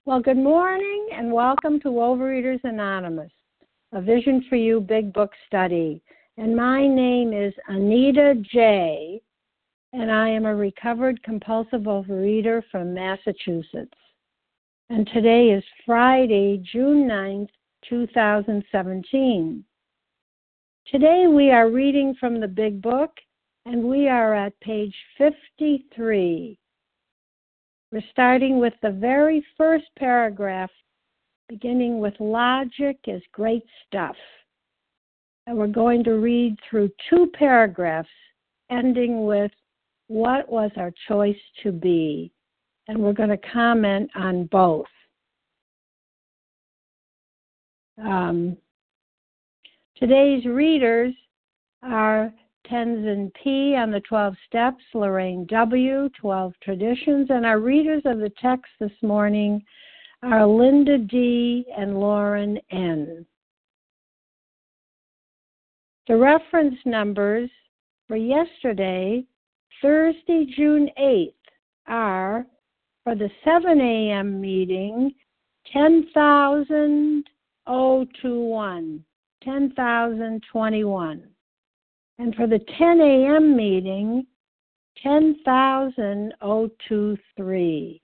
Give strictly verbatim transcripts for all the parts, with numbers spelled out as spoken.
Well, good morning and welcome to Overeaters Anonymous, a Vision for You Big Book study. And my name is Anita J., and I am a recovered compulsive overeater from Massachusetts. And today is Friday, June ninth, two thousand seventeen. Today we are reading from the Big Book, and we are at page fifty-three. We're starting with the very first paragraph, beginning with logic is great stuff. And we're going to read through two paragraphs, ending with what was our choice to be. And we're going to comment on both. Um, today's readers are Tenzin P. on the twelve Steps, Lorraine W., twelve Traditions, and our readers of the text this morning are Linda D. and Lauren N. The reference numbers for yesterday, Thursday, June eighth, are for the seven a.m. meeting, ten thousand twenty-one, ten thousand twenty-one. And for the ten a.m. meeting, ten thousand twenty-three.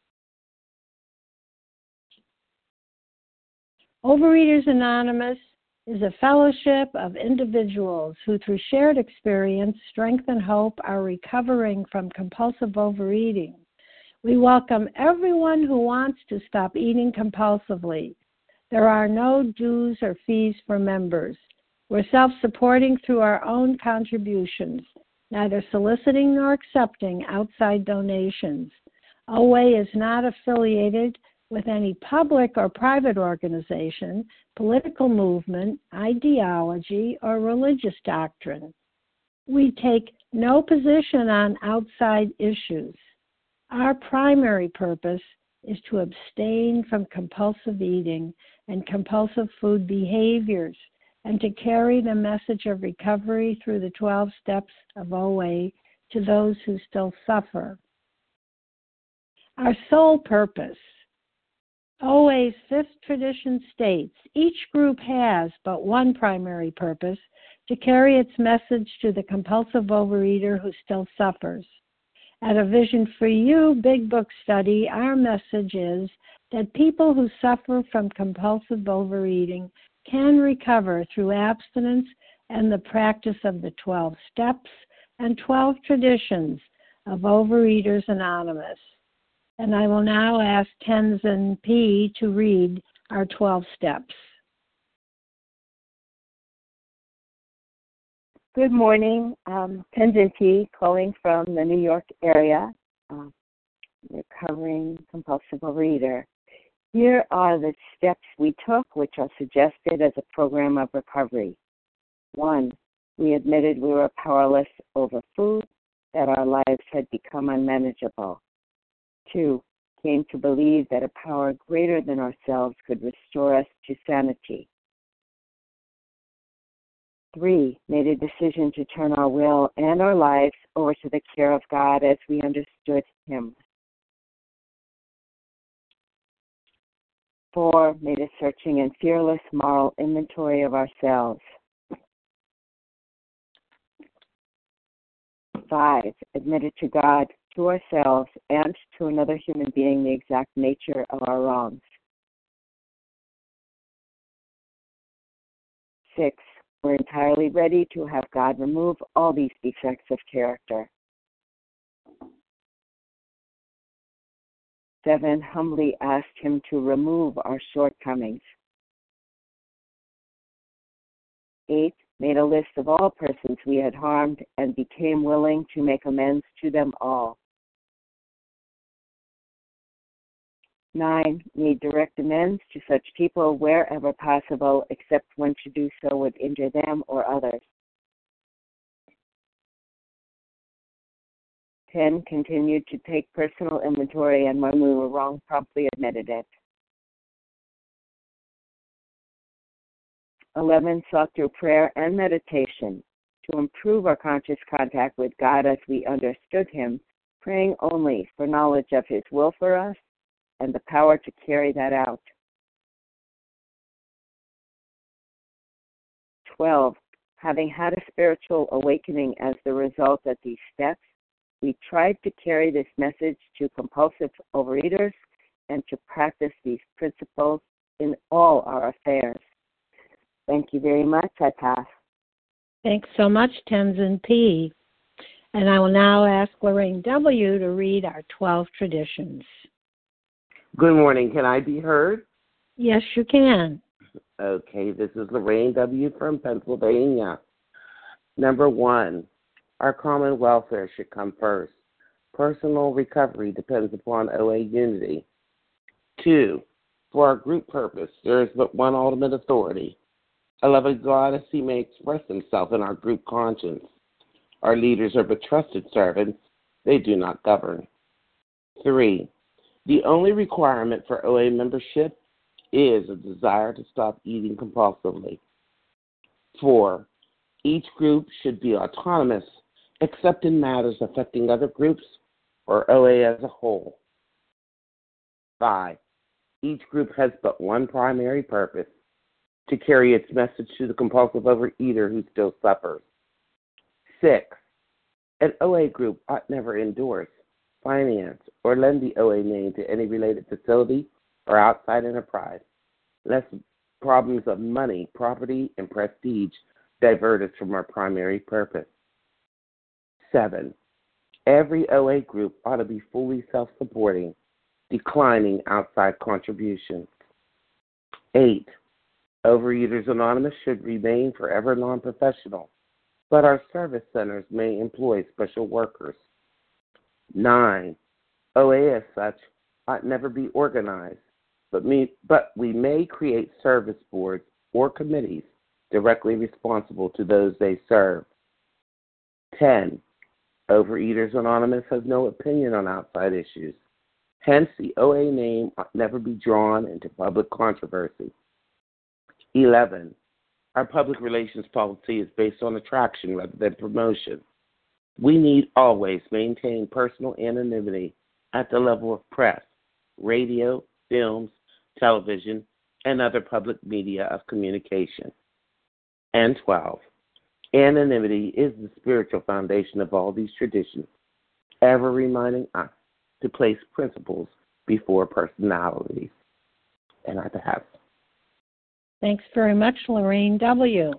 Overeaters Anonymous is a fellowship of individuals who, through shared experience, strength, and hope, are recovering from compulsive overeating. We welcome everyone who wants to stop eating compulsively. There are no dues or fees for members. We're self-supporting through our own contributions, neither soliciting nor accepting outside donations. O A is not affiliated with any public or private organization, political movement, ideology, or religious doctrine. We take no position on outside issues. Our primary purpose is to abstain from compulsive eating and compulsive food behaviors, and to carry the message of recovery through the twelve steps of O A to those who still suffer. Our sole purpose. O A's fifth tradition states, each group has but one primary purpose, to carry its message to the compulsive overeater who still suffers. At a Vision for You Big Book study, our message is that people who suffer from compulsive overeating can recover through abstinence and the practice of the twelve steps and twelve traditions of Overeaters Anonymous. And I will now ask Tenzin P. to read our twelve steps. Good morning. Um, Tenzin P. calling from the New York area, uh, recovering compulsive overeater. Here are the steps we took, which are suggested as a program of recovery. One, we admitted we were powerless over food, that our lives had become unmanageable. Two, came to believe that a power greater than ourselves could restore us to sanity. Three, made a decision to turn our will and our lives over to the care of God as we understood Him. Four, made a searching and fearless moral inventory of ourselves. Five, admitted to God, to ourselves, and to another human being the exact nature of our wrongs. Six, we're entirely ready to have God remove all these defects of character. Seven, humbly asked Him to remove our shortcomings. Eight, made a list of all persons we had harmed and became willing to make amends to them all. Nine, made direct amends to such people wherever possible, except when to do so would injure them or others. Ten, continued to take personal inventory, and when we were wrong, promptly admitted it. Eleven, sought through prayer and meditation to improve our conscious contact with God as we understood Him, praying only for knowledge of His will for us and the power to carry that out. twelve. Having had a spiritual awakening as the result of these steps, we tried to carry this message to compulsive overeaters and to practice these principles in all our affairs. Thank you very much. I pass. Thanks so much, Tenzin P. And I will now ask Lorraine W. to read our twelve traditions. Good morning. Can I be heard? Yes, you can. Okay, this is Lorraine W. from Pennsylvania. Number one, our common welfare should come first. Personal recovery depends upon O A unity. Two, for our group purpose, there is but one ultimate authority. A loving God, as he may express himself in our group conscience. Our leaders are but trusted servants. They do not govern. Three, the only requirement for O A membership is a desire to stop eating compulsively. Four, each group should be autonomous, except in matters affecting other groups or O A as a whole. Five, each group has but one primary purpose, to carry its message to the compulsive overeater who still suffers. Six, an O A group ought never endorse, finance, or lend the O A name to any related facility or outside enterprise, lest problems of money, property, and prestige divert us from our primary purpose. Seven, every O A group ought to be fully self-supporting, declining outside contributions. Eight, Overeaters Anonymous should remain forever non-professional, but our service centers may employ special workers. Nine, O A as such ought never be organized, but, me, but we may create service boards or committees directly responsible to those they serve. Ten, Overeaters Anonymous has no opinion on outside issues. Hence, the O A name ought never be drawn into public controversy. Eleven, our public relations policy is based on attraction rather than promotion. We need always maintain personal anonymity at the level of press, radio, films, television, and other public media of communication. And twelve, anonymity is the spiritual foundation of all these traditions, ever reminding us to place principles before personalities. And I have. Thanks very much, Lorraine W.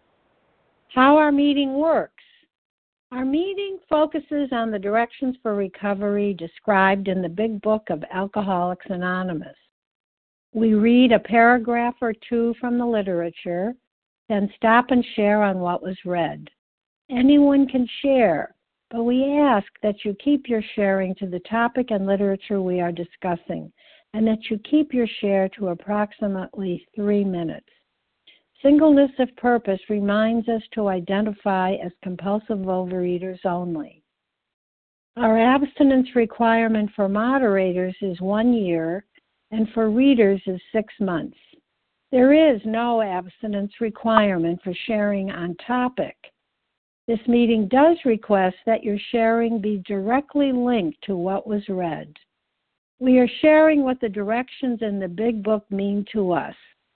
How our meeting works. Our meeting focuses on the directions for recovery described in the Big Book of Alcoholics Anonymous. We read a paragraph or two from the literature, then stop and share on what was read. Anyone can share, but we ask that you keep your sharing to the topic and literature we are discussing, and that you keep your share to approximately three minutes. Singleness of purpose reminds us to identify as compulsive overeaters only. Our abstinence requirement for moderators is one year, and for readers is six months. There is no abstinence requirement for sharing on topic. This meeting does request that your sharing be directly linked to what was read. We are sharing what the directions in the Big Book mean to us.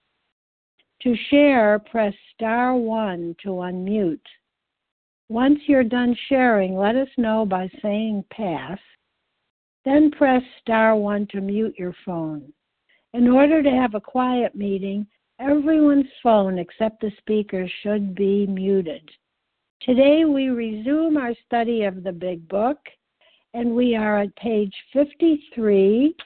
To share, press star one to unmute. Once you're done sharing, let us know by saying pass. Then press star one to mute your phone. In order to have a quiet meeting, everyone's phone except the speaker should be muted. Today we resume our study of the Big Book, and we are at page fifty-three.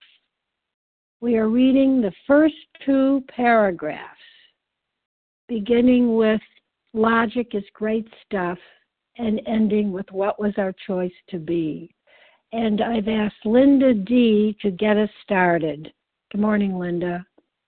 We are reading the first two paragraphs, beginning with logic is great stuff and ending with what was our choice to be. And I've asked Linda D. to get us started. Good morning, Linda.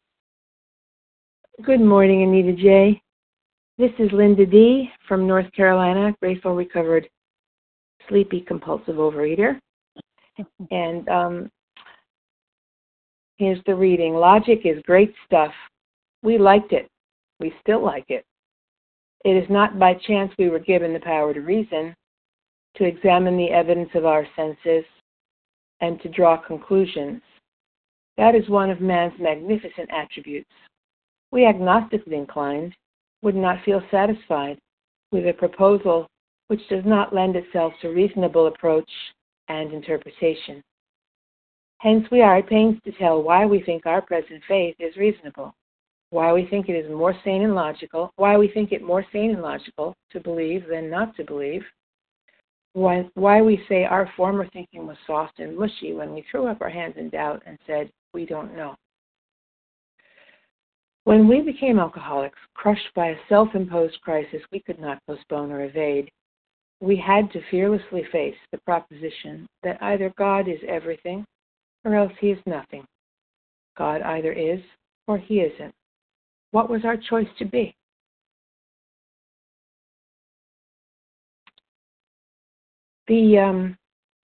Good morning, Anita J. This is Linda D. from North Carolina, grateful, recovered, sleepy, compulsive overeater. And um, here's the reading. Logic is great stuff. We liked it. We still like it. It is not by chance we were given the power to reason, to examine the evidence of our senses, and to draw conclusions. That is one of man's magnificent attributes. We agnostically inclined would not feel satisfied with a proposal which does not lend itself to reasonable approach and interpretation. Hence, we are at pains to tell why we think our present faith is reasonable, why we think it is more sane and logical, why we think it more sane and logical to believe than not to believe, why, why we say our former thinking was soft and mushy when we threw up our hands in doubt and said, we don't know. When we became alcoholics, crushed by a self-imposed crisis we could not postpone or evade, we had to fearlessly face the proposition that either God is everything or else he is nothing. God either is or he isn't. What was our choice to be? The um,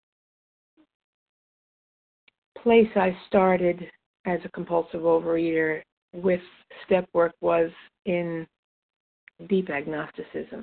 place I started as a compulsive overeater with step work was in deep agnosticism.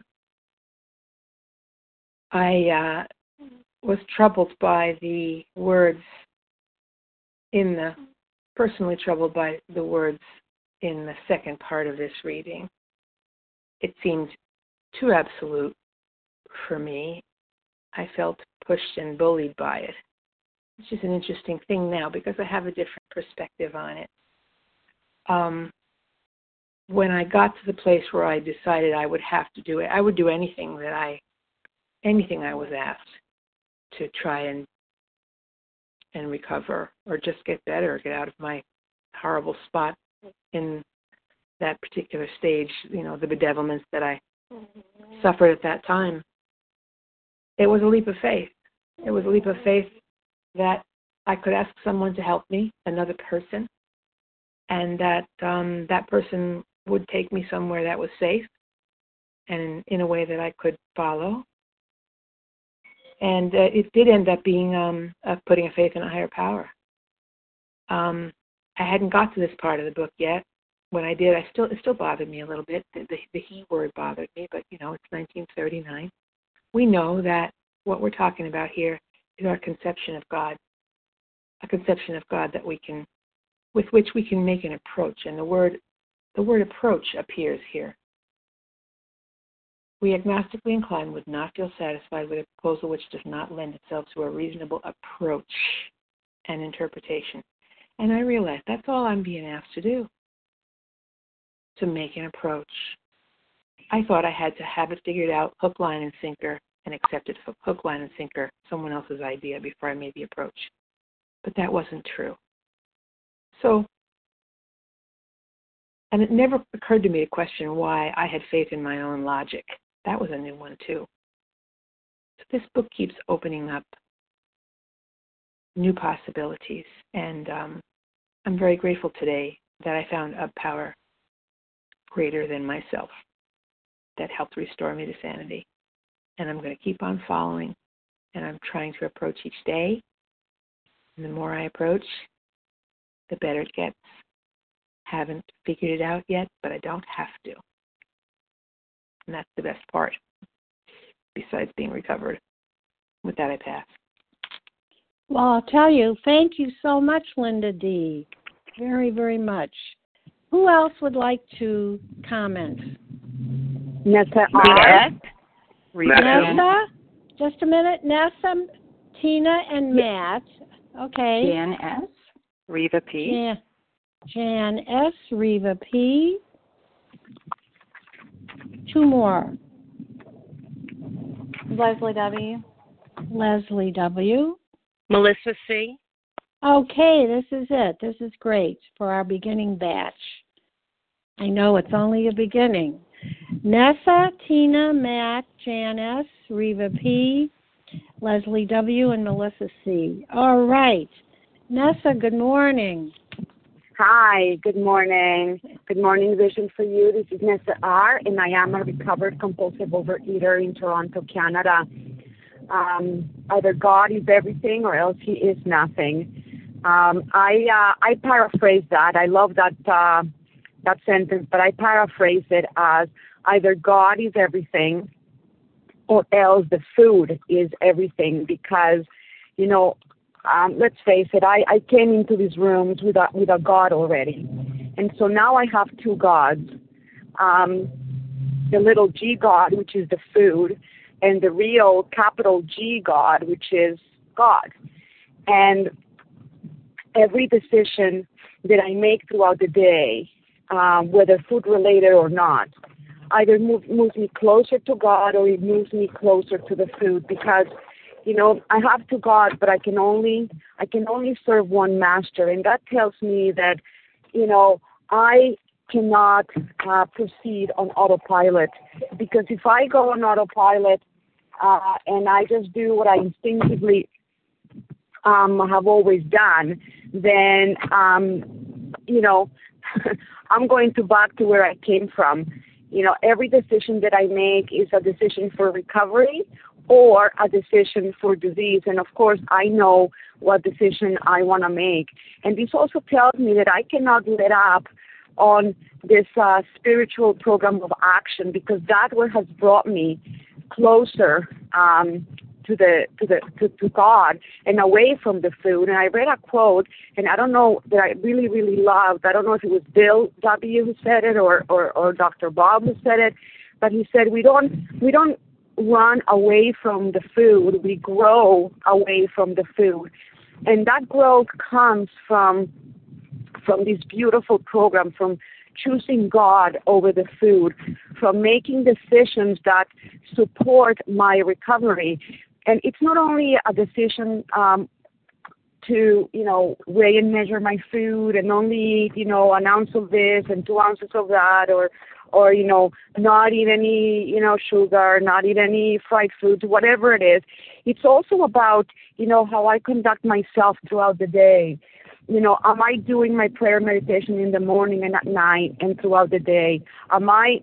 I uh, was troubled by the words in the, personally troubled by the words in the second part of this reading. It seemed too absolute for me. I felt pushed and bullied by it, which is an interesting thing now because I have a different perspective on it. Um, when I got to the place where I decided I would have to do it, I would do anything that I, anything I was asked to try and and recover or just get better, get out of my horrible spot in that particular stage, you know, the bedevilments that I suffered at that time. It was a leap of faith. It was a leap of faith that I could ask someone to help me, another person, and that um, that person would take me somewhere that was safe and in, in a way that I could follow. And uh, it did end up being um, uh, putting a faith in a higher power. Um, I hadn't got to this part of the book yet. When I did, I still it still bothered me a little bit. The, the, the he word bothered me, but you know, it's nineteen thirty-nine. We know that what we're talking about here is our conception of God, a conception of God that we can, with which we can make an approach, and the word, the word approach appears here. We agnostically inclined would not feel satisfied with a proposal which does not lend itself to a reasonable approach and interpretation. And I realize that's all I'm being asked to do, to make an approach. I thought I had to have it figured out, hook, line, and sinker, and accept it hook, line, and sinker, someone else's idea before I made the approach. But that wasn't true. So, and it never occurred to me to question why I had faith in my own logic. That was a new one, too. So this book keeps opening up new possibilities, and um, I'm very grateful today that I found a power greater than myself that helped restore me to sanity. And I'm going to keep on following, and I'm trying to approach each day. And the more I approach, the better it gets. Haven't figured it out yet, but I don't have to. And that's the best part, besides being recovered. With that, I pass. Well, I'll tell you, thank you so much, Linda D. Very, very much. Who else would like to comment? Nessa R. Nessa? Just a minute. Nessa, Tina, and Matt. Okay. Jan S. Reva P. Jan, Jan S. Reva P. Two more. Leslie W. Leslie W. Melissa C. Okay, this is it. This is great for our beginning batch. I know it's only a beginning. Nessa, Tina, Matt, Jan S., Reva P., Leslie W., and Melissa C. All right. Nessa, good morning. Hi, good morning. Good morning, Vision for You. This is Nessa R., and I am a recovered compulsive overeater in Toronto, Canada. Um, either God is everything or else he is nothing. Um, I uh, I paraphrase that. I love that uh, that sentence, but I paraphrase it as either God is everything or else the food is everything, because, you know, um, let's face it, I, I came into these rooms with a, with a God already. And so now I have two gods, um, the little G God, which is the food, and the real capital G God, which is God. And every decision that I make throughout the day, um, whether food-related or not, either move, moves me closer to God or it moves me closer to the food, because, you know, I have two gods, but I can only I can only serve one master, and that tells me that, you know, I cannot uh, proceed on autopilot, because if I go on autopilot uh, and I just do what I instinctively um, have always done, then, um, you know, I'm going to back to where I came from. You know, every decision that I make is a decision for recovery or a decision for disease. And, of course, I know what decision I want to make. And this also tells me that I cannot let up on this uh, spiritual program of action, because that what has brought me closer um, to the to the to, to God and away from the food. And I read a quote, and I don't know, that I really really loved. I don't know if it was Bill W. who said it or or, or Doctor Bob who said it, but he said we don't we don't run away from the food, we grow away from the food, and that growth comes from from this beautiful program, from choosing God over the food, from making decisions that support my recovery. And it's not only a decision um, to, you know, weigh and measure my food and only eat, you know, an ounce of this and two ounces of that, or, or, you know, not eat any, you know, sugar, not eat any fried foods, whatever it is. It's also about, you know, how I conduct myself throughout the day. You know, am I doing my prayer meditation in the morning and at night and throughout the day? Am I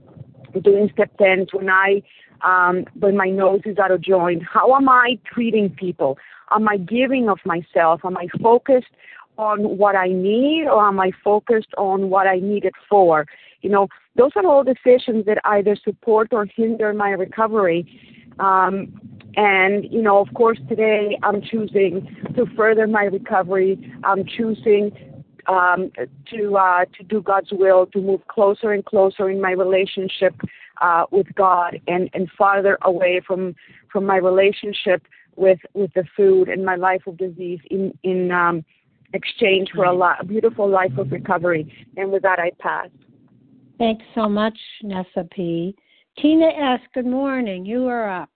doing step tens when I, um, when my nose is out of joint? How am I treating people? Am I giving of myself? Am I focused on what I need, or am I focused on what I need it for? You know, those are all decisions that either support or hinder my recovery. Um, And, you know, of course, today I'm choosing to further my recovery. I'm choosing um, to uh, to do God's will, to move closer and closer in my relationship uh, with God, and, and farther away from from my relationship with, with the food and my life of disease in, in um, exchange for a, lot, a beautiful life of recovery. And with that, I pass. Thanks so much, Nessa P. Tina S., good morning. You are up.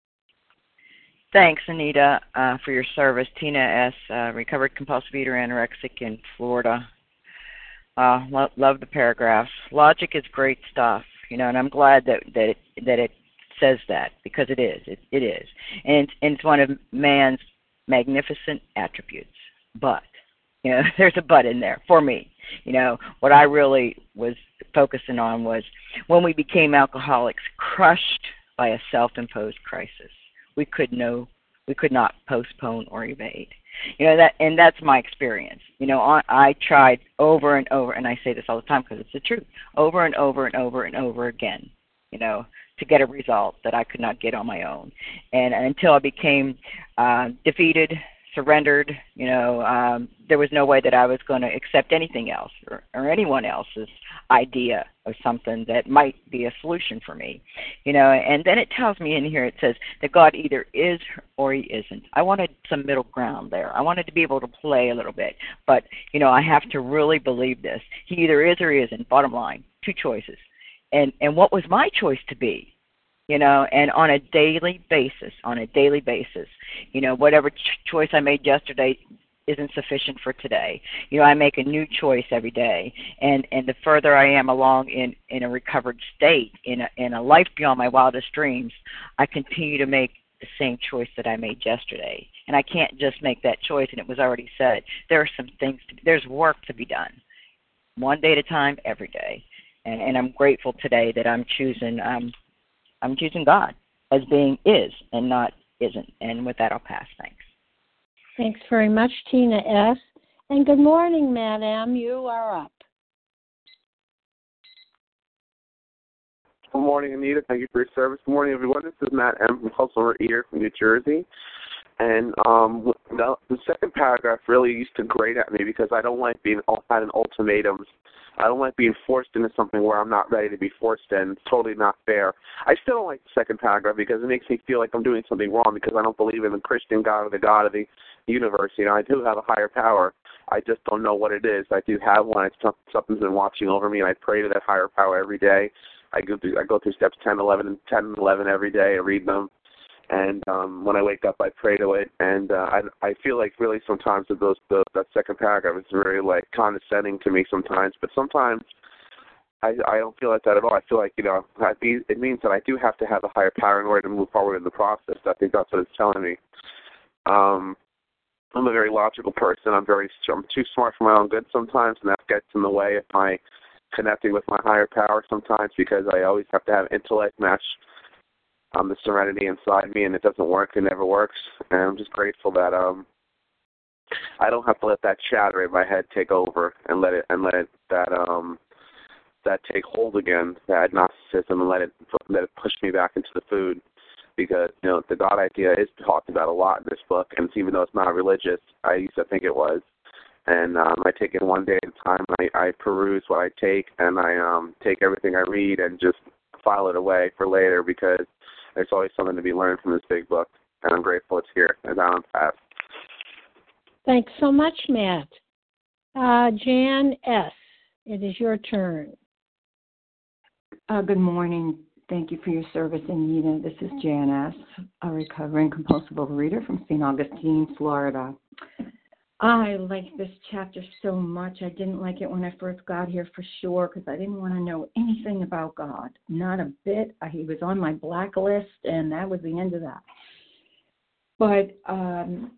Thanks, Anita, uh, for your service. Tina S., uh, recovered compulsive eater, anorexic in Florida. Uh, lo- love the paragraphs. Logic is great stuff, you know, and I'm glad that that it, that it says that, because it is. It, it is, and it's, and it's one of man's magnificent attributes. But, you know, there's a but in there for me. You know, what I really was focusing on was when we became alcoholics, crushed by a self-imposed crisis. We could no, we could not postpone or evade. You know, that, and that's my experience. You know, I, I tried over and over, and I say this all the time because it's the truth, over and over and over and over again, you know, to get a result that I could not get on my own. And, and until I became uh, defeated, surrendered, you know, um, there was no way that I was going to accept anything else or, or anyone else's idea of something that might be a solution for me, you know. And then it tells me in here, it says that God either is or he isn't. I wanted some middle ground there. I wanted to be able to play a little bit, but, you know, I have to really believe this. He either is or he isn't. Bottom line, two choices. And, and what was my choice to be? You know, and on a daily basis, on a daily basis, you know, whatever ch- choice I made yesterday isn't sufficient for today. You know, I make a new choice every day, and, and the further I am along in, in a recovered state, in a, in a life beyond my wildest dreams, I continue to make the same choice that I made yesterday. And I can't just make that choice, and it was already said. There are some things, to, there's work to be done, one day at a time, every day. And, and I'm grateful today that I'm choosing um, I'm choosing God as being is and not isn't. And with that, I'll pass. Thanks. Thanks very much, Tina S. And good morning, Madam. You are up. Good morning, Anita. Thank you for your service. Good morning, everyone. This is Matt M. from Hustle Eater from New Jersey. And um, the, the second paragraph really used to grate at me because I don't like being had an ultimatums. I don't like being forced into something where I'm not ready to be forced in. It's totally not fair. I still don't like the second paragraph because it makes me feel like I'm doing something wrong because I don't believe in the Christian God or the God of the universe. You know, I do have a higher power. I just don't know what it is. I do have one. It's something's been watching over me, and I pray to that higher power every day. I go through I go through steps ten, eleven, and ten and eleven every day. I read them. And um, when I wake up, I pray to it, and uh, I I feel like really sometimes that those the, that second paragraph is very like condescending to me sometimes, but sometimes I I don't feel like that at all. I feel like you know it means that I do have to have a higher power in order to move forward in the process. I think that's what it's telling me. Um, I'm a very logical person. I'm very I'm too smart for my own good sometimes, and that gets in the way of my connecting with my higher power sometimes because I always have to have intellect match Um, the serenity inside me, and it doesn't work. It never works. And I'm just grateful that um, I don't have to let that chatter in my head take over and let it and let it that um, that take hold again. That narcissism and let it let it push me back into the food. Because you know the God idea is talked about a lot in this book, and even though it's not religious, I used to think it was. And um, I take it one day at a time. I, I peruse what I take, and I um, take everything I read and just file it away for later because there's always something to be learned from this big book, and I'm grateful it's here. And I'm Pat. Thanks so much, Matt. Uh, Jan S., it is your turn. Uh, good morning. Thank you for your service, Anita. This is Jan S., a recovering compulsive overeater from Saint Augustine, Florida. I like this chapter so much. I didn't like it when I first got here for sure because I didn't want to know anything about God. Not a bit. He was on my blacklist, and that was the end of that. But um,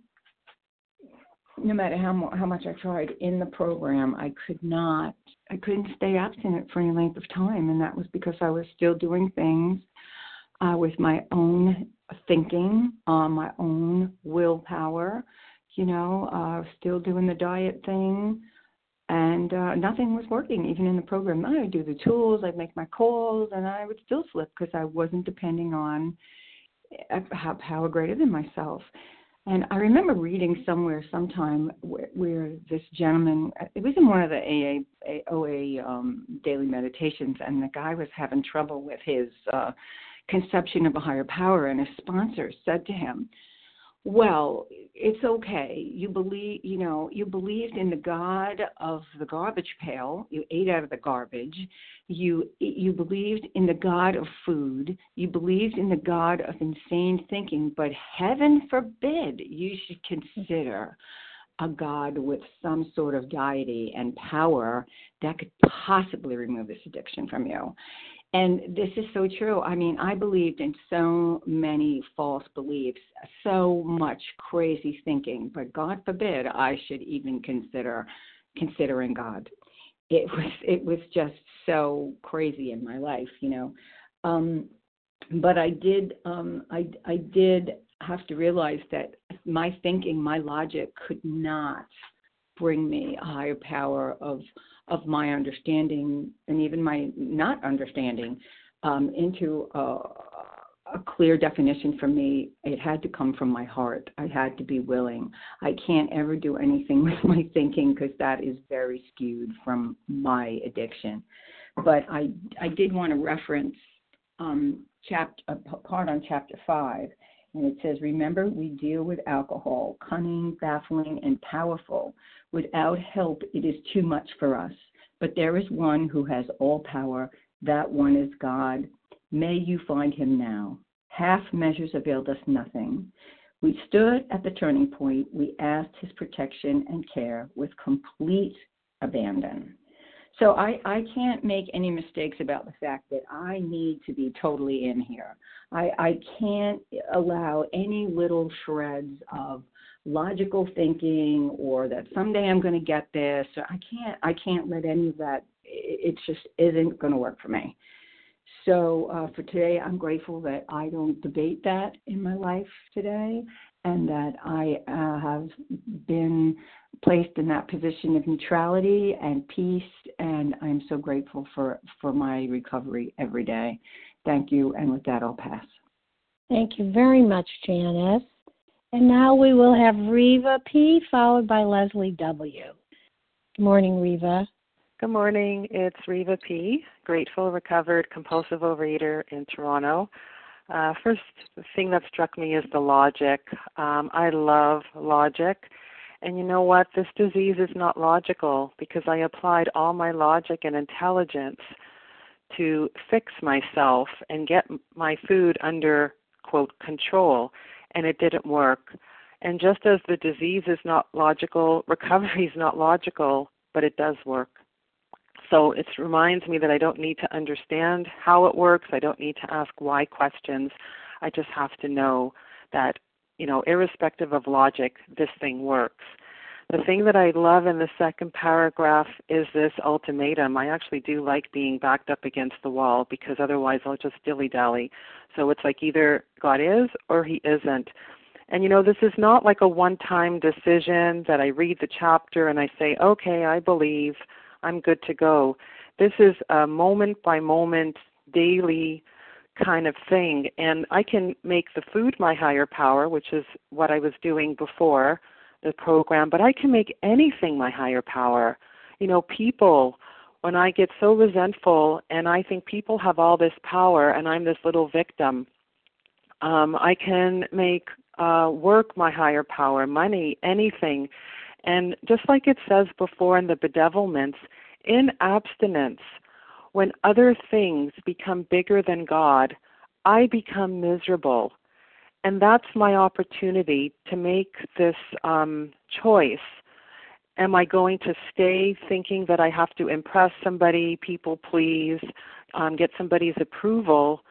no matter how, how much I tried in the program, I could not, I couldn't stay abstinent for any length of time, and that was because I was still doing things uh, with my own thinking, uh, my own willpower, you know, uh, still doing the diet thing, and uh, nothing was working, even in the program. I would do the tools, I'd make my calls, and I would still slip because I wasn't depending on a power greater than myself. And I remember reading somewhere sometime where, where this gentleman, it was in one of the A A, O A um, daily meditations, and the guy was having trouble with his uh, conception of a higher power, and his sponsor said to him, well, it's okay. You believe, you know, you believed in the God of the garbage pail. You ate out of the garbage. You you believed in the God of food. You believed in the God of insane thinking. But heaven forbid you should consider a God with some sort of deity and power that could possibly remove this addiction from you. And this is so true. I mean, I believed in so many false beliefs, so much crazy thinking, but God forbid I should even consider considering God. It was it was just so crazy in my life, you know. Um, but I did um, I I did have to realize that my thinking, my logic could not bring me a higher power of of my understanding and even my not understanding um, into a, a clear definition for me. It had to come from my heart. I had to be willing. I can't ever do anything with my thinking because that is very skewed from my addiction. But I, I did want to reference um, chapter, a part on chapter five, and it says, remember, we deal with alcohol, cunning, baffling, and powerful. Without help, it is too much for us. But there is one who has all power. That one is God. May you find him now. Half measures availed us nothing. We stood at the turning point. We asked his protection and care with complete abandon. So I, I can't make any mistakes about the fact that I need to be totally in here. I, I can't allow any little shreds of logical thinking or that someday I'm going to get this. I can't I can't let any of that. It just isn't going to work for me. So uh, for today, I'm grateful that I don't debate that in my life today, and that I uh, have been placed in that position of neutrality and peace, and I'm so grateful for, for my recovery every day. Thank you, and with that, I'll pass. Thank you very much, Janice. And now we will have Reva P. followed by Leslie W. Good morning, Reva. Good morning. It's Reva P., grateful, recovered, compulsive overeater in Toronto. Uh, first thing that struck me is the logic. Um, I love logic. And you know what? This disease is not logical because I applied all my logic and intelligence to fix myself and get my food under, quote, control, and it didn't work. And just as the disease is not logical, recovery is not logical, but it does work. So it reminds me that I don't need to understand how it works. I don't need to ask why questions. I just have to know that, you know, irrespective of logic, this thing works. The thing that I love in the second paragraph is this ultimatum. I actually do like being backed up against the wall because otherwise I'll just dilly-dally. So it's like either God is or he isn't. And, you know, this is not like a one-time decision that I read the chapter and I say, okay, I believe, I'm good to go. This is a moment-by-moment, daily kind of thing. And I can make the food my higher power, which is what I was doing before the program, but I can make anything my higher power. You know, people, when I get so resentful and I think people have all this power and I'm this little victim, um, I can make uh, work my higher power, money, anything. And just like it says before in the bedevilments, in abstinence, when other things become bigger than God, I become miserable. And that's my opportunity to make this um, choice. Am I going to stay thinking that I have to impress somebody, people please, um, get somebody's approval,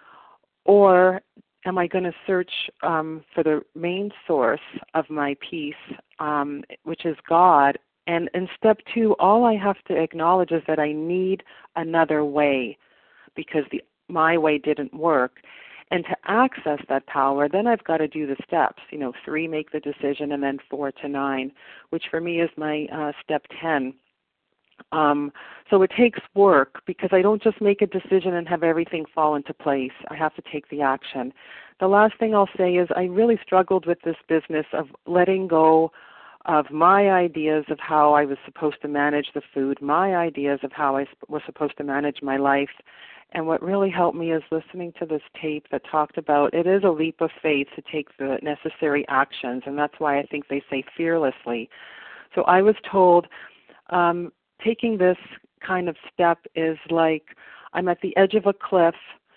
or am I going to search um, for the main source of my peace, um, which is God? And in step two, all I have to acknowledge is that I need another way because the my way didn't work. And to access that power, then I've got to do the steps. You know, three, make the decision, and then four to nine, which for me is my uh, step ten. Um, so it takes work because I don't just make a decision and have everything fall into place. I have to take the action. The last thing I'll say is I really struggled with this business of letting go of my ideas of how I was supposed to manage the food, my ideas of how I was supposed to manage my life. And what really helped me is listening to this tape that talked about it is a leap of faith to take the necessary actions, and that's why I think they say fearlessly. So I was told um, taking this kind of step is like I'm at the edge of a cliff,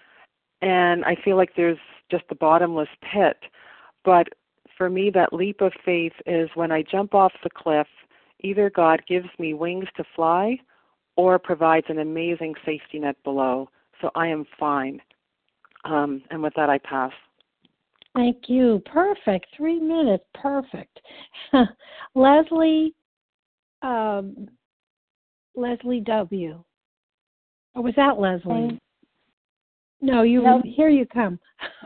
and I feel like there's just a bottomless pit. But for me, that leap of faith is when I jump off the cliff, either God gives me wings to fly or provides an amazing safety net below. So I am fine. Um, and with that, I pass. Thank you. Perfect. Three minutes. Perfect. Leslie, um, Leslie W. Or was that Leslie? Thanks. No, you. Nope. Here you come.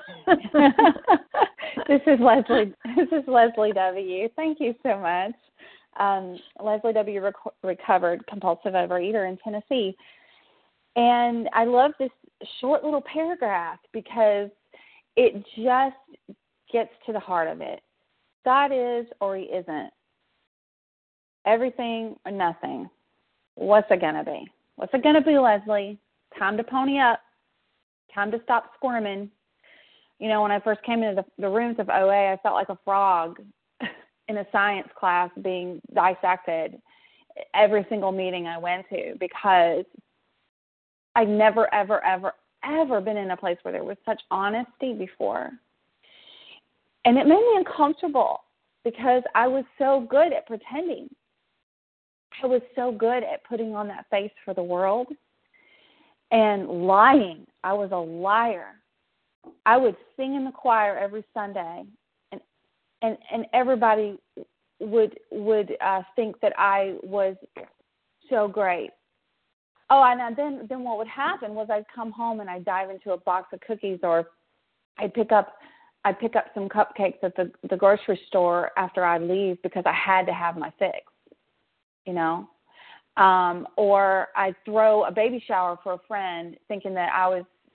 This is Leslie. This is Leslie W. Thank you so much. Um, Leslie W. Rec- recovered compulsive overeater in Tennessee. And I love this short little paragraph because it just gets to the heart of it. God is or he isn't. Everything or nothing. What's it going to be? What's it going to be, Leslie? Time to pony up. Time to stop squirming. You know, when I first came into the, the rooms of O A, I felt like a frog in a science class being dissected every single meeting I went to because I'd never, ever, ever, ever been in a place where there was such honesty before. And it made me uncomfortable because I was so good at pretending. I was so good at putting on that face for the world and lying. I was a liar. I would sing in the choir every Sunday, and and, and everybody would would uh, think that I was so great. Oh, and then then what would happen was I'd come home and I'd dive into a box of cookies, or I'd pick up I'd pick up some cupcakes at the, the grocery store after I'd leave because I had to have my fix, you know. Um, or I'd throw a baby shower for a friend thinking that I was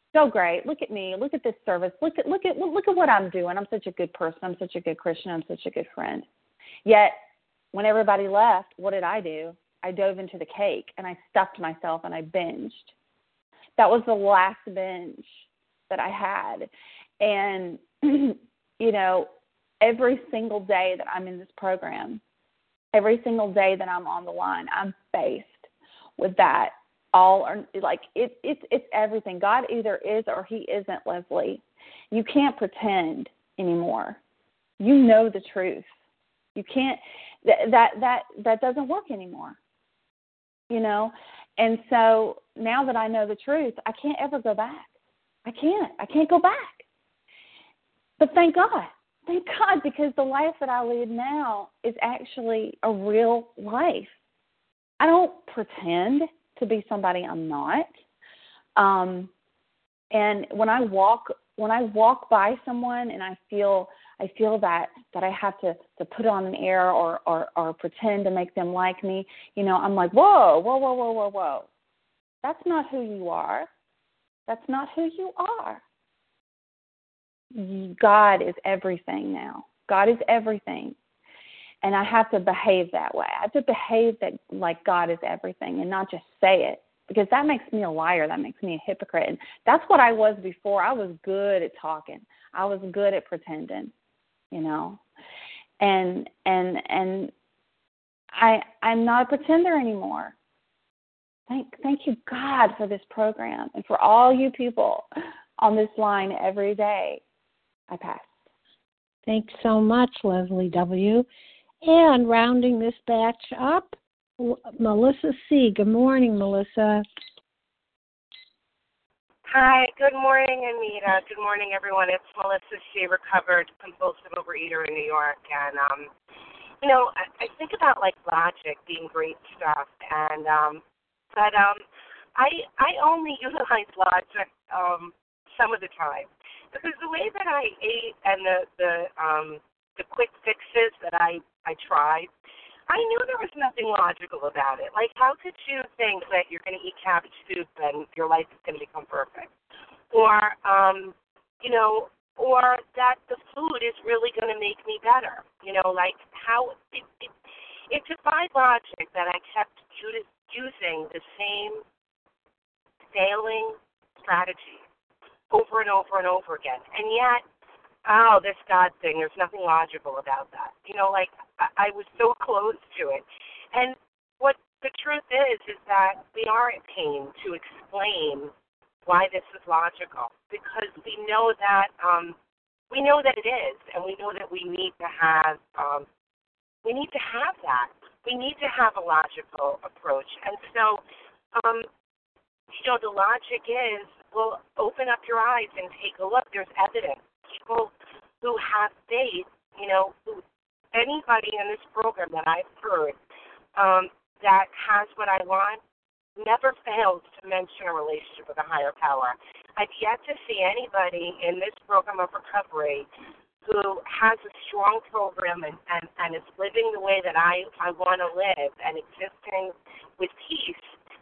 so great. Look at me. Look at this service. Look at look at look at what I'm doing. I'm such a good person. I'm such a good Christian. I'm such a good friend. Yet, when everybody left, what did I do? I dove into the cake and I stuffed myself and I binged. That was the last binge that I had. And, you know, every single day that I'm in this program, every single day that I'm on the line, I'm faced with that. All or like it, it's it's everything. God either is or He isn't, Leslie. You can't pretend anymore. You know the truth. You can't. That that that that doesn't work anymore. You know, and so now that I know the truth, I can't ever go back. I can't. I can't go back. But thank God, thank God, because the life that I lead now is actually a real life. I don't pretend to be somebody I'm not. Um, and when I walk, when I walk by someone and I feel, I feel that, that I have to, to put on an air or, or, or pretend to make them like me, you know, I'm like, whoa, whoa, whoa, whoa, whoa, whoa. That's not who you are. That's not who you are. God is everything now. God is everything. And I have to behave that way. I have to behave that like God is everything and not just say it, because that makes me a liar. That makes me a hypocrite. And that's what I was before. I was good at talking. I was good at pretending, you know. And and and I I'm not a pretender anymore. Thank thank you, God, for this program and for all you people on this line every day. I pass. Thanks so much, Leslie W. And rounding this batch up, Melissa C. Good morning, Melissa. Hi, good morning, Anita. Good morning, everyone. It's Melissa C., recovered compulsive overeater in New York. And, um, you know, I, I think about, like, logic being great stuff. And, um, but um, I I only utilize logic um, some of the time. Because the way that I ate and the, the, um, the quick fixes that I, I tried, I knew there was nothing logical about it. Like, how could you think that you're going to eat cabbage soup and your life is going to become perfect? Or, um, you know, or that the food is really going to make me better. You know, like how it, it, it defied logic that I kept using the same failing strategy over and over and over again. And yet, oh, this God thing, there's nothing logical about that. You know, like, I, I was so close to it. And what the truth is, is that we are in pain to explain why this is logical, because we know that, um, we know that it is, and we know that we need to have, um, we need to have that. We need to have a logical approach. And so, um, you know, the logic is, well, open up your eyes and take a look. There's evidence. People who have faith, you know, who, anybody in this program that I've heard um, that has what I want never fails to mention a relationship with a higher power. I've yet to see anybody in this program of recovery who has a strong program and, and, and is living the way that I, I want to live and existing with peace.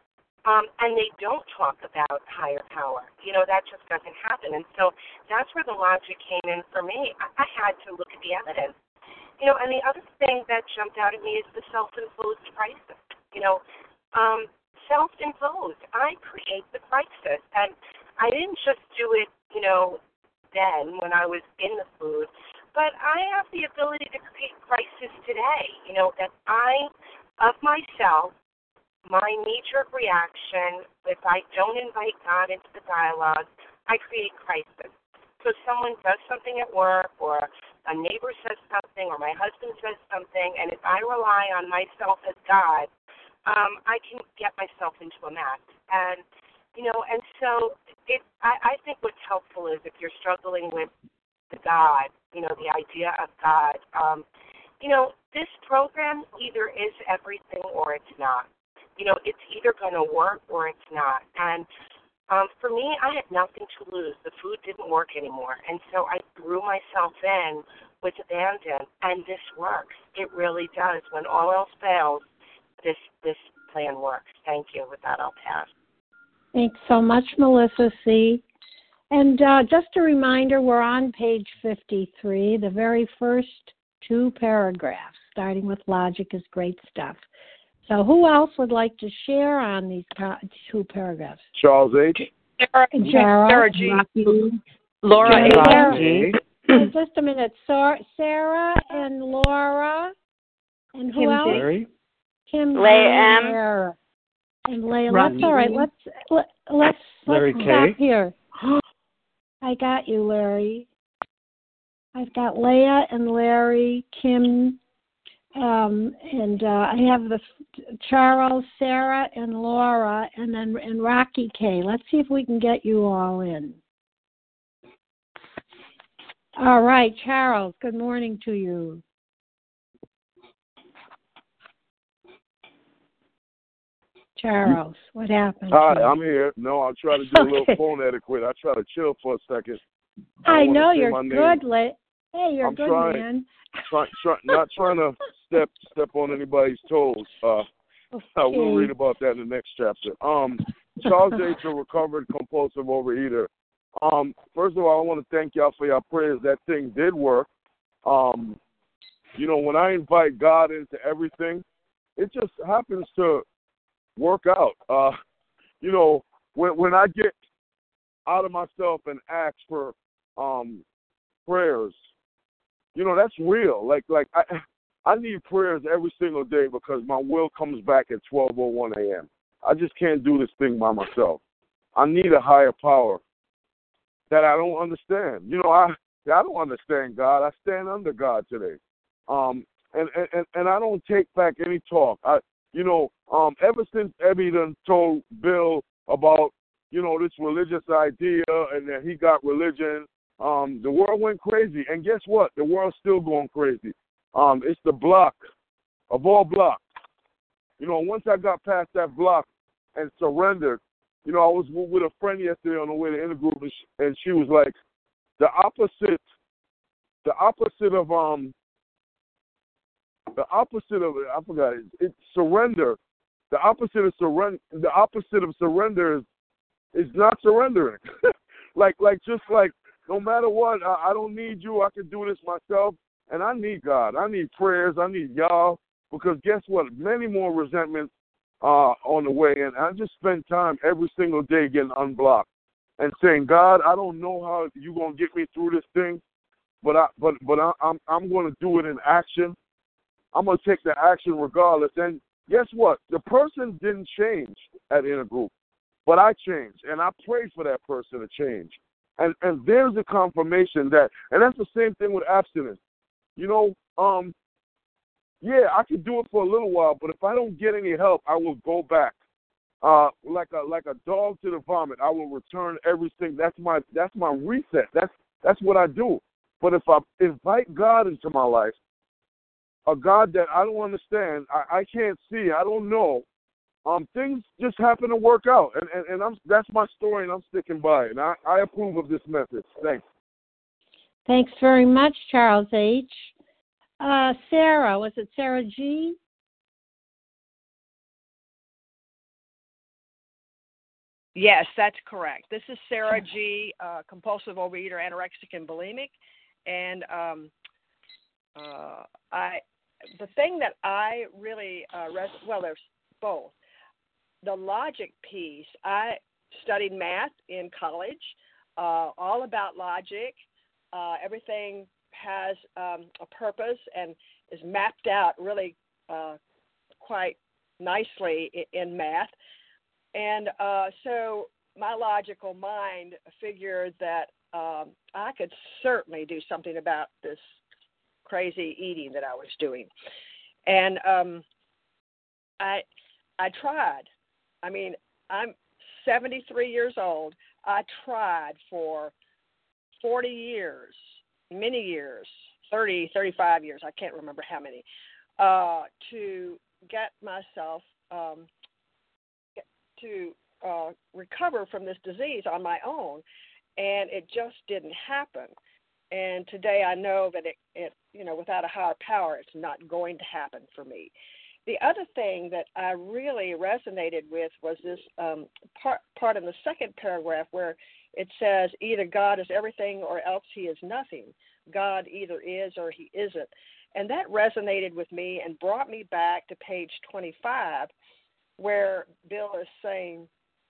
Um, and they don't talk about higher power. You know, that just doesn't happen. And so that's where the logic came in for me. I, I had to look at the evidence. You know, and the other thing that jumped out at me is the self-imposed crisis. You know, um, self-imposed. I create the crisis. And I didn't just do it, you know, then when I was in the food, but I have the ability to create crisis today. You know, that I, of myself, my knee-jerk reaction, if I don't invite God into the dialogue, I create crisis. So someone does something at work, or a neighbor says something, or my husband says something, and if I rely on myself as God, um, I can get myself into a mess. And, you know, and so it, I, I think what's helpful is if you're struggling with the God, you know, the idea of God, um, you know, this program either is everything or it's not. You know, it's either going to work or it's not. And um, for me, I had nothing to lose. The food didn't work anymore. And so I threw myself in with abandon, and this works. It really does. When all else fails, this this plan works. Thank you. With that, I'll pass. Thanks so much, Melissa C. And uh, just a reminder, we're on page fifty-three, the very first two paragraphs, starting with logic is great stuff. So who else would like to share on these pa- two paragraphs? Charles H. Sarah, Sarah, Sarah G. Rocky, Laura Sarah, G. oh, just a minute. Sar- Sarah and Laura. And who Kim else? Larry. Kim Leigh M. Sarah. And Leigh. Rocky. Let's, all right, let's, let, let's, Larry let's K. stop here. I got you, Larry. I've got Leah and Larry, Kim, um, and uh, I have the Charles, Sarah, and Laura, and then and Rocky K. Let's see if we can get you all in. All right, Charles, good morning to you. Charles, what happened? Hi, I'm here. No, I'm trying to do a little Okay. phone etiquette. I try to chill for a second. I, I don't wanna know say you're my name. good, Le- Hey, you're I'm good, trying. man. Try, try, not trying to step step on anybody's toes. Uh, Okay. I will read about that in the next chapter. Um, Charles H., a recovered compulsive overeater. Um, first of all, I want to thank y'all for your prayers. That thing did work. Um, you know, when I invite God into everything, it just happens to work out. Uh, you know, when when I get out of myself and ask for um, prayers, you know, that's real. Like like I I need prayers every single day because my will comes back at twelve oh one a.m. I just can't do this thing by myself. I need a higher power that I don't understand. You know, I I don't understand God. I stand under God today. Um, and, and, and I don't take back any talk. I you know, um, ever since Ebby done told Bill about, you know, this religious idea and that he got religion, um, the world went crazy. And guess what? The world's still going crazy. Um, it's the block of all blocks. You know, once I got past that block and surrendered, you know, I was with a friend yesterday on the way to intergroup, and she, and she was like, the opposite, the opposite of um, the opposite of I forgot it. It's surrender. The opposite of surrender. The opposite of surrender is is not surrendering. like like just like no matter what, I, I don't need you. I can do this myself. And I need God. I need prayers. I need y'all. Because guess what? Many more resentments uh, on the way. And I just spend time every single day getting unblocked and saying, God, I don't know how you're going to get me through this thing, but, I, but, but I, I'm, I'm going to do it in action. I'm going to take the action regardless. And guess what? The person didn't change at Intergroup, but I changed. And I prayed for that person to change. And, and there's a confirmation that, and that's the same thing with abstinence. You know, um, yeah, I could do it for a little while, but if I don't get any help, I will go back. Uh, like a like a dog to the vomit, I will return everything. That's my that's my reset. That's that's what I do. But if I invite God into my life, a God that I don't understand, I, I can't see, I don't know, um, things just happen to work out, and and, and I'm that's my story, and I'm sticking by it. And I, I approve of this message. Thanks. Thanks very much, Charles H. Uh, Sarah, was it Sarah G? Yes, that's correct. This is Sarah G., uh, compulsive overeater, anorexic, and bulimic. And um, uh, I, the thing that I really, uh, res- well, there's both. The logic piece, I studied math in college, uh, all about logic. Uh, everything has um, a purpose and is mapped out really uh, quite nicely in, in math. And uh, so my logical mind figured that um, I could certainly do something about this crazy eating that I was doing. And um, I I tried. I mean, I'm seventy-three years old. I tried for forty years, many years, thirty, thirty-five years, I can't remember how many, uh, to get myself um, to uh, recover from this disease on my own, and it just didn't happen. And today I know that it, it, you know, without a higher power, it's not going to happen for me. the other thing that I really resonated with was this um, part, part in the second paragraph where it says, either God is everything or else he is nothing. God either is or he isn't. And that resonated with me and brought me back to page twenty-five, where Bill is saying,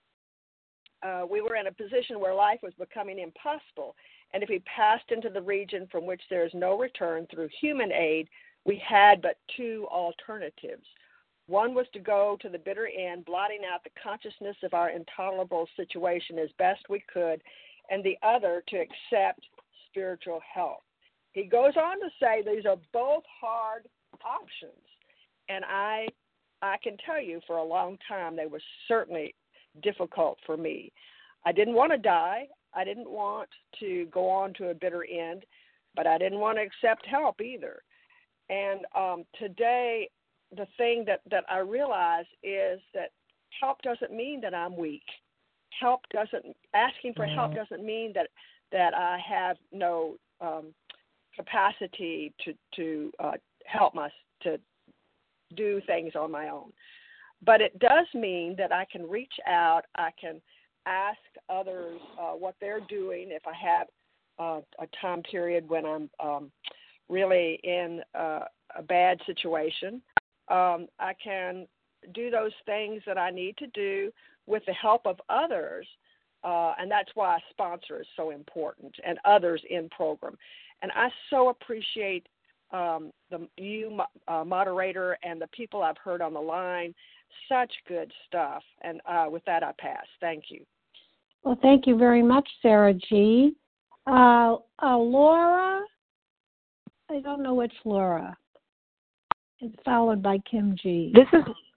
uh, we were in a position where life was becoming impossible. And if we passed into the region from which there is no return through human aid, we had but two alternatives. One was to go to the bitter end, blotting out the consciousness of our intolerable situation as best we could, and the other to accept spiritual help. He goes on to say these are both hard options, and I I can tell you for a long time they were certainly difficult for me. I didn't want to die. I didn't want to go on to a bitter end, but I didn't want to accept help either. And um, today, the thing that, that I realize is that help doesn't mean that I'm weak. Help doesn't, asking for help doesn't mean that, that I have no um, capacity to, to uh, help my, to do things on my own. But it does mean that I can reach out, I can ask others uh, what they're doing if I have uh, a time period when I'm um, really in uh, a bad situation. Um, I can do those things that I need to do with the help of others, uh, and that's why a sponsor is so important, and others in program. And I so appreciate um, the you, uh, moderator, and the people I've heard on the line. Such good stuff. And uh, with that, I pass. Thank you. Well, thank you very much, Sarah G. Uh, uh, Laura, I don't know which Laura. It's followed by Kim G. This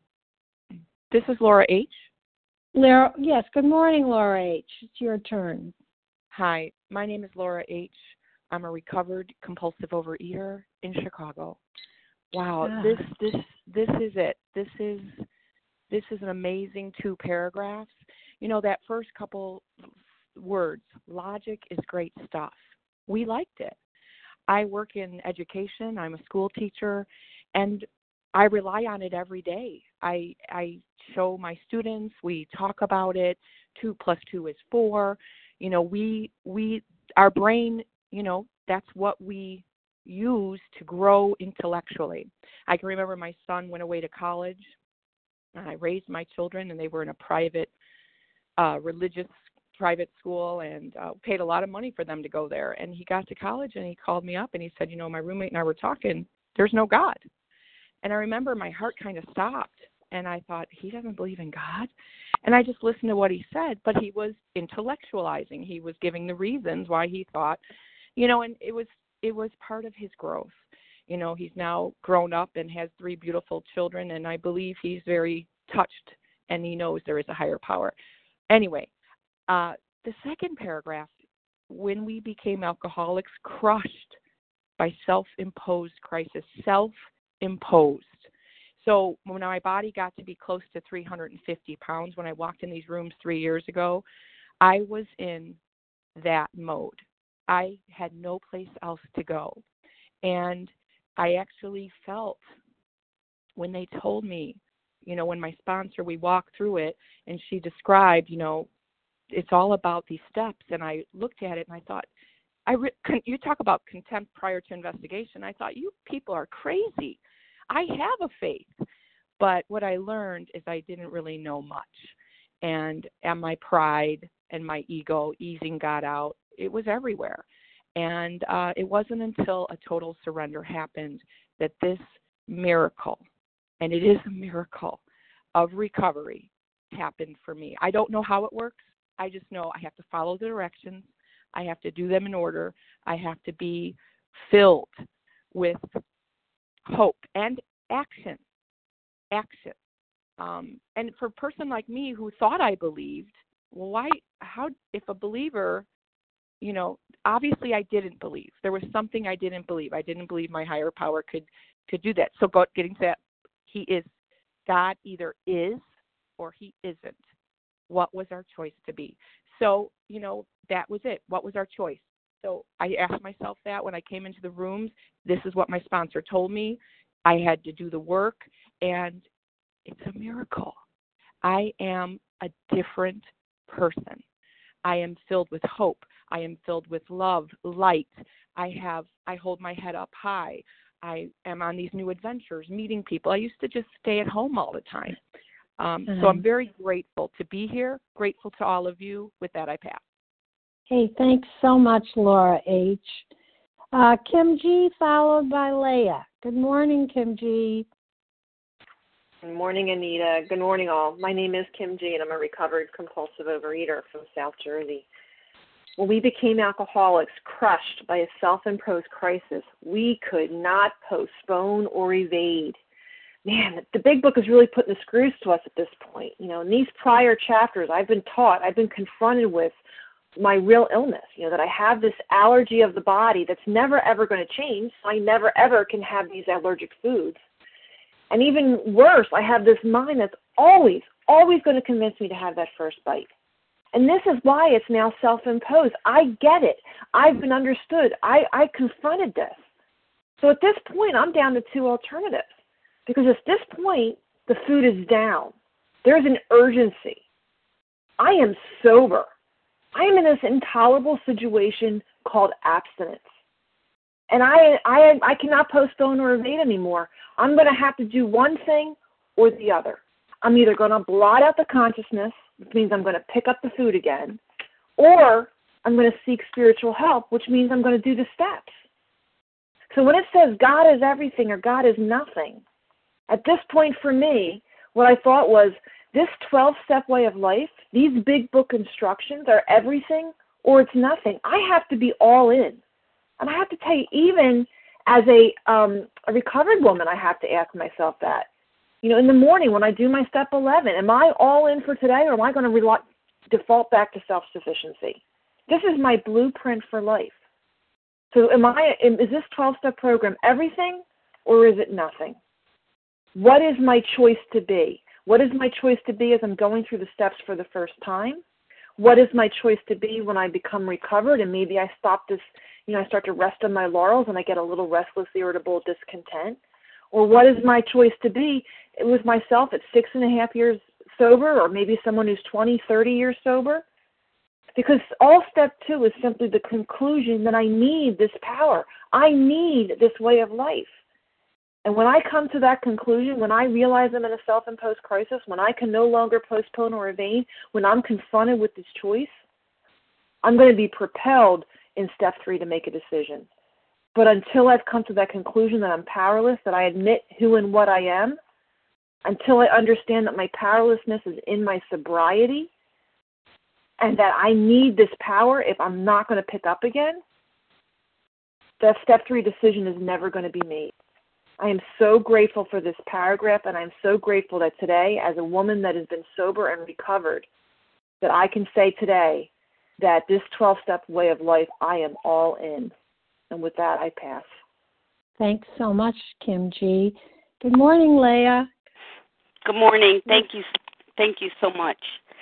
is this is Laura H. Laura, yes. Good morning, Laura H. It's your turn. Hi, my name is Laura H. I'm a recovered compulsive overeater in Chicago. Wow, Ah. this this this is it. This is this is an amazing two paragraphs. You know, that first couple words, logic is great stuff. We liked it. I work in education. I'm a school teacher, and I rely on it every day. I I show my students. We talk about it. Two plus two is four. You know, we we our brain. You know, that's what we use to grow intellectually. I can remember my son went away to college, and I raised my children, and they were in a private, uh, religious private school, and uh, paid a lot of money for them to go there. And he got to college, and he called me up, and he said, you know, my roommate and I were talking. There's no God. And I remember my heart kind of stopped, and I thought, he doesn't believe in God? And I just listened to what he said, but he was intellectualizing. He was giving the reasons why he thought, you know, and it was it was part of his growth. You know, he's now grown up and has three beautiful children, and I believe he's very touched, and he knows there is a higher power. Anyway, uh, the second paragraph, when we became alcoholics, crushed by self-imposed crisis, self-imposed. So when my body got to be close to three hundred fifty pounds, when I walked in these rooms three years ago, I was in that mode. I had no place else to go. And I actually felt when they told me, you know, when my sponsor, we walked through it, and she described, you know, it's all about these steps. And I looked at it and I thought, I re- you talk about contempt prior to investigation. I thought, you people are crazy. I have a faith. But what I learned is I didn't really know much. And and my pride and my ego easing God out, it was everywhere. And uh, it wasn't until a total surrender happened that this miracle, and it is a miracle of recovery, happened for me. I don't know how it works. I just know I have to follow the directions. I have to do them in order. I have to be filled with hope and action. Action. Um, and for a person like me who thought I believed, well, why, how, if a believer, you know, obviously I didn't believe. There was something I didn't believe. I didn't believe my higher power could, could do that. So go, getting to that, he is, God either is or he isn't. What was our choice to be? So, you know, that was it. What was our choice? So I asked myself that when I came into the rooms. This is what my sponsor told me. I had to do the work, and it's a miracle. I am a different person. I am filled with hope. I am filled with love, light. I have, I hold my head up high. I am on these new adventures, meeting people. I used to just stay at home all the time. Um, mm-hmm. So I'm very grateful to be here, grateful to all of you. With that, I pass. Hey, thanks so much, Laura H. Uh, Kim G, followed by Leah. Good morning, Kim G. Good morning, Anita. Good morning, all. My name is Kim G, and I'm a recovered compulsive overeater from South Jersey. When we became alcoholics, crushed by a self-imposed crisis, we could not postpone or evade. Man, the big book is really putting the screws to us at this point. You know, in these prior chapters, I've been taught, I've been confronted with my real illness, you know, that I have this allergy of the body that's never, ever going to change. So I never, ever can have these allergic foods. And even worse, I have this mind that's always, always going to convince me to have that first bite. And this is why it's now self-imposed. I get it. I've been understood. I, I confronted this. So at this point, I'm down to two alternatives. Because at this point, the food is down. There's an urgency. I am sober. I am in this intolerable situation called abstinence. And I, I, I cannot postpone or evade anymore. I'm going to have to do one thing or the other. I'm either going to blot out the consciousness, which means I'm going to pick up the food again, or I'm going to seek spiritual help, which means I'm going to do the steps. So when it says God is everything or God is nothing, at this point for me, what I thought was this twelve-step way of life, these big book instructions are everything or it's nothing. I have to be all in. And I have to tell you, even as a, um, a recovered woman, I have to ask myself that. You know, in the morning when I do my step eleven, am I all in for today or am I going to rely, default back to self-sufficiency? This is my blueprint for life. So am I, is this twelve-step program everything or is it nothing? What is my choice to be? What is my choice to be as I'm going through the steps for the first time? What is my choice to be when I become recovered and maybe I stop this, you know, I start to rest on my laurels and I get a little restless, irritable, discontent? Or what is my choice to be with myself at six and a half years sober, or maybe someone who's twenty, thirty years sober? Because all step two is simply the conclusion that I need this power. I need this way of life. And when I come to that conclusion, when I realize I'm in a self-imposed crisis, when I can no longer postpone or evade, when I'm confronted with this choice, I'm going to be propelled in step three to make a decision. But until I've come to that conclusion that I'm powerless, that I admit who and what I am, until I understand that my powerlessness is in my sobriety, and that I need this power if I'm not going to pick up again, that step three decision is never going to be made. I am so grateful for this paragraph, and I'm so grateful that today, as a woman that has been sober and recovered, that I can say today that this twelve-step way of life, I am all in. And with that, I pass. Thanks so much, Kim G. Good morning, Leah. Good morning. Thank you. Thank you so much.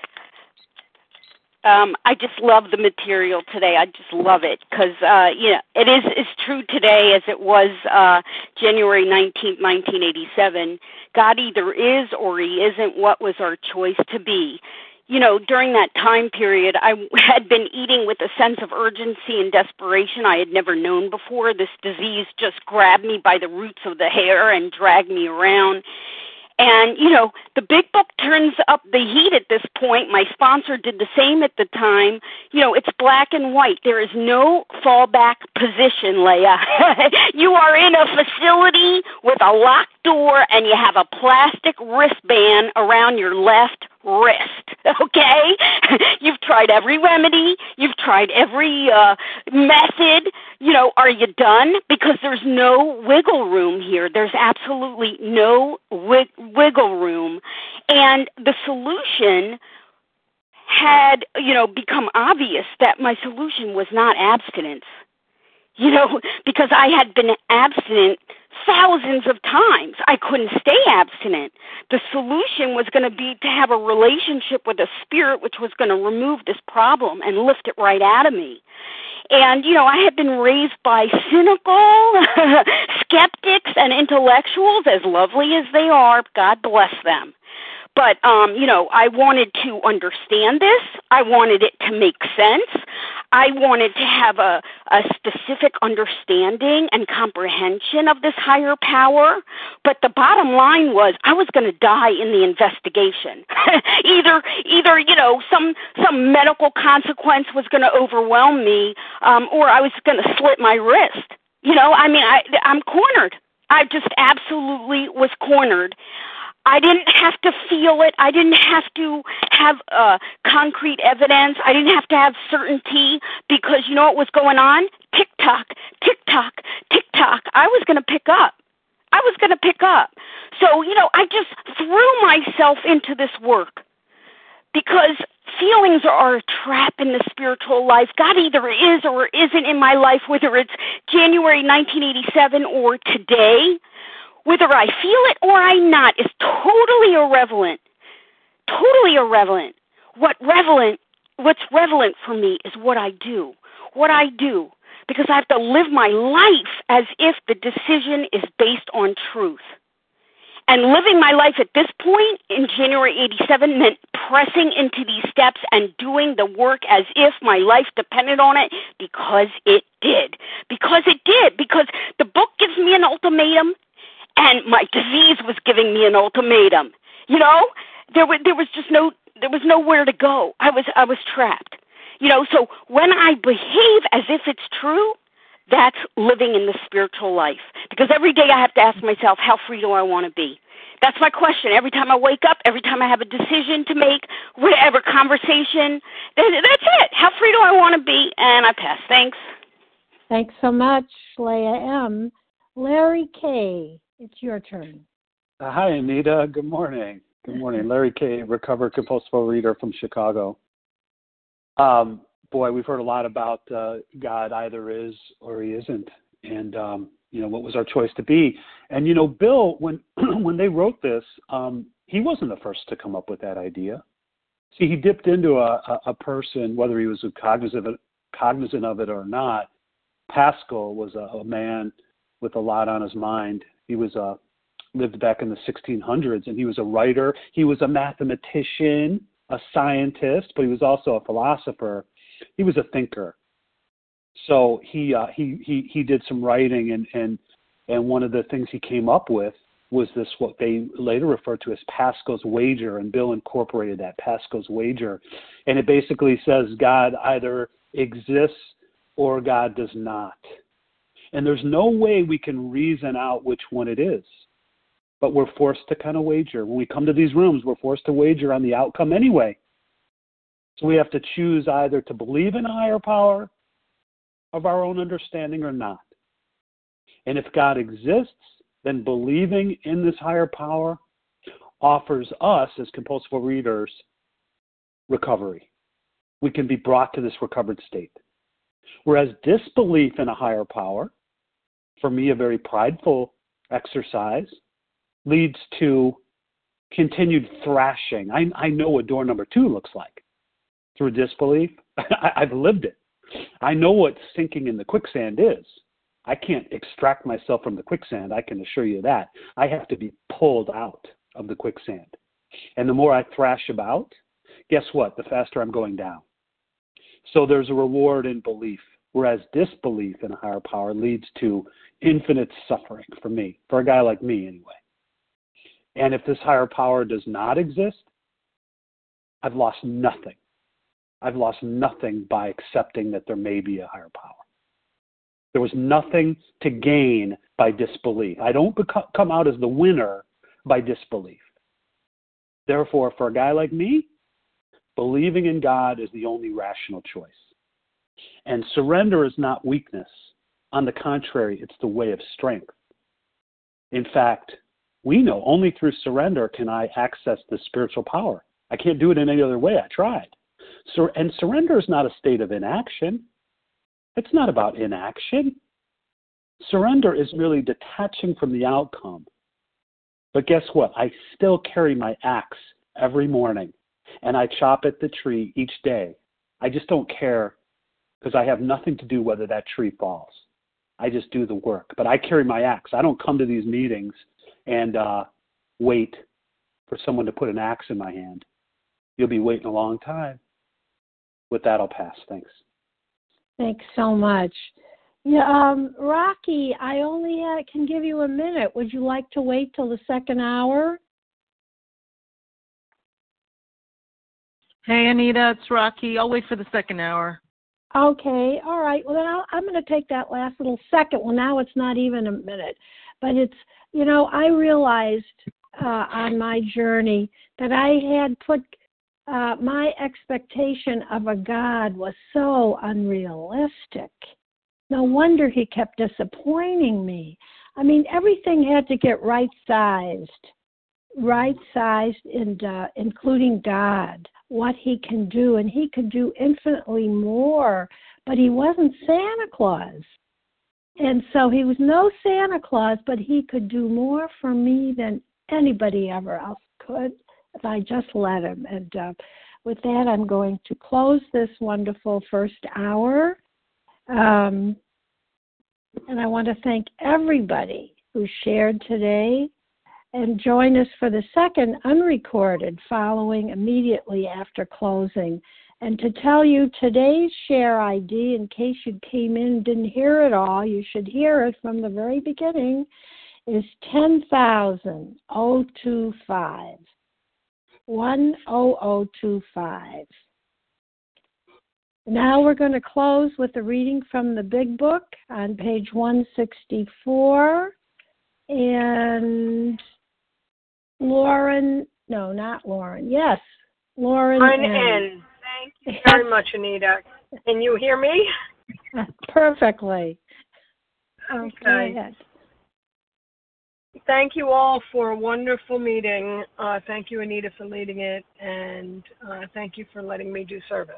Um, I just love the material today. I just love it because, uh, you know, it is it's true today as it was uh, January nineteenth, nineteen eighty-seven. God either is or he isn't. What was our choice to be? You know, during that time period, I had been eating with a sense of urgency and desperation I had never known before. This disease just grabbed me by the roots of the hair and dragged me around. And, you know, the big book turns up the heat at this point. My sponsor did the same at the time. You know, it's black and white. There is no fallback position, Leah. You are in a facility with a locked door and you have a plastic wristband around your left wrist, okay? You've tried every remedy. You've tried every uh, method. You know, are you done? Because there's no wiggle room here. There's absolutely no wig- wiggle room. And the solution had, you know, become obvious that my solution was not abstinence. You know, because I had been abstinent thousands of times. I couldn't stay abstinent. The solution was going to be to have a relationship with a spirit which was going to remove this problem and lift it right out of me. And, you know, I had been raised by cynical skeptics and intellectuals, as lovely as they are, God bless them. But, um, you know, I wanted to understand this. I wanted it to make sense. I wanted to have a, a specific understanding and comprehension of this higher power. But the bottom line was I was going to die in the investigation. either, either you know, some some medical consequence was going to overwhelm me, um, or I was going to slit my wrist. You know, I mean, I, I'm cornered. I just absolutely was cornered. I didn't have to feel it. I didn't have to have uh, concrete evidence. I didn't have to have certainty because you know what was going on? Tick-tock, tick-tock, tick-tock. I was going to pick up. I was going to pick up. So, you know, I just threw myself into this work because feelings are a trap in the spiritual life. God either is or isn't in my life, whether it's January nineteen eighty-seven or today. Whether I feel it or I'm not is totally irrelevant. Totally irrelevant. What relevant, what's relevant for me is what I do. What I do. Because I have to live my life as if the decision is based on truth. And living my life at this point in January eighty-seven meant pressing into these steps and doing the work as if my life depended on it because it did. Because it did. Because the book gives me an ultimatum. And my disease was giving me an ultimatum. You know, there was there was just no there was nowhere to go. I was I was trapped. You know, so when I behave as if it's true, that's living in the spiritual life. Because every day I have to ask myself, how free do I want to be? That's my question. Every time I wake up, every time I have a decision to make, whatever conversation, that's it. How free do I want to be? And I pass. Thanks. Thanks so much, Leah M. Larry K., it's your turn. Uh, hi, Anita. Good morning. Good morning. Larry K., recovered compulsive reader from Chicago. Um, boy, we've heard a lot about uh, God either is or he isn't. And, um, you know, what was our choice to be? And, you know, Bill, when when they wrote this, um, he wasn't the first to come up with that idea. See, he dipped into a, a, a person, whether he was cognizant of it, cognizant of it or not. Pascal was a, a man with a lot on his mind. He was a lived back in the sixteen hundreds, and he was a writer. He was a mathematician, a scientist, but he was also a philosopher. He was a thinker. So he uh, he he he did some writing, and and and one of the things he came up with was this what they later referred to as Pascal's wager, and Bill incorporated that Pascal's wager, and it basically says God either exists or God does not. And there's no way we can reason out which one it is. But we're forced to kind of wager. When we come to these rooms, we're forced to wager on the outcome anyway. So we have to choose either to believe in a higher power of our own understanding or not. And if God exists, then believing in this higher power offers us, as compulsive readers, recovery. We can be brought to this recovered state. Whereas disbelief in a higher power, for me, a very prideful exercise, leads to continued thrashing. I, I know what door number two looks like through disbelief. I, I've lived it. I know what sinking in the quicksand is. I can't extract myself from the quicksand, I can assure you that. I have to be pulled out of the quicksand. And the more I thrash about, guess what? The faster I'm going down. So there's a reward in belief, whereas disbelief in a higher power leads to infinite suffering for me, for a guy like me anyway. And if this higher power does not exist, I've lost nothing. I've lost nothing by accepting that there may be a higher power. There was nothing to gain by disbelief. I don't beco- come out as the winner by disbelief. Therefore, for a guy like me, believing in God is the only rational choice. And surrender is not weakness. On the contrary, it's the way of strength. In fact, we know only through surrender can I access the spiritual power. I can't do it in any other way. I tried. So, and surrender is not a state of inaction. It's not about inaction. Surrender is merely detaching from the outcome. But guess what? I still carry my axe every morning, and I chop at the tree each day. I just don't care because I have nothing to do whether that tree falls. I just do the work. But I carry my axe. I don't come to these meetings and uh, wait for someone to put an axe in my hand. You'll be waiting a long time. With that, I'll pass. Thanks. Thanks so much. Yeah, um, Rocky, I only uh, can give you a minute. Would you like to wait till the second hour? Hey, Anita, it's Rocky. I'll wait for the second hour. Okay, all right. Well, then I'll, I'm going to take that last little second. Well, now it's not even a minute. But it's, you know, I realized uh, on my journey that I had put uh, my expectation of a God was so unrealistic. No wonder he kept disappointing me. I mean, everything had to get right-sized, right-sized, and, uh, including God, what he can do. And he could do infinitely more, but he wasn't Santa Claus. And so he was no Santa Claus, but he could do more for me than anybody ever else could if I just let him. And uh, with that, I'm going to close this wonderful first hour. Um, and I want to thank everybody who shared today, and join us for the second unrecorded following immediately after closing. And to tell you today's share I D, in case you came in and didn't hear it all, you should hear it from the very beginning, is ten thousand twenty-five. one thousand twenty-five. Now we're going to close with a reading from the Big Book on page one sixty-four. And Lauren, no, not Lauren. Yes, Lauren. I'm in. Thank you very much, Anita. Can you hear me? Perfectly. Okay. Go ahead. Thank you all for a wonderful meeting. Uh, thank you, Anita, for leading it, and uh, thank you for letting me do service.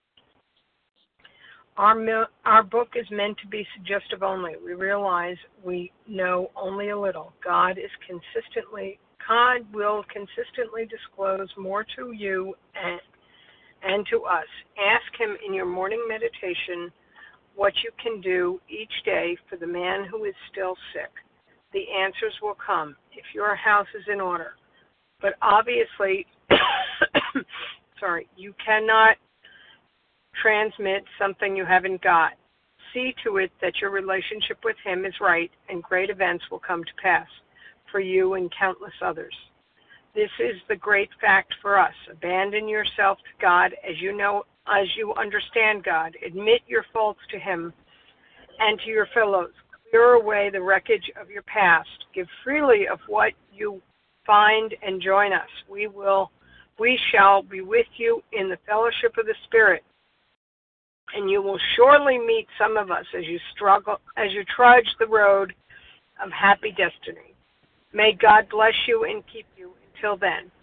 Our, our book is meant to be suggestive only. We realize we know only a little. God is consistently, God will consistently disclose more to you and, and to us. Ask him in your morning meditation what you can do each day for the man who is still sick. The answers will come if your house is in order. But obviously, sorry, you cannot transmit something you haven't got. See to it that your relationship with him is right, and great events will come to pass for you and countless others. This is the great fact for us. Abandon yourself to God as you know, as you understand God. Admit your faults to him and to your fellows. Clear away the wreckage of your past. Give freely of what you find and join us. We will, we shall be with you in the fellowship of the Spirit. And you will surely meet some of us as you struggle, as you trudge the road of happy destiny. May God bless you and keep you until then.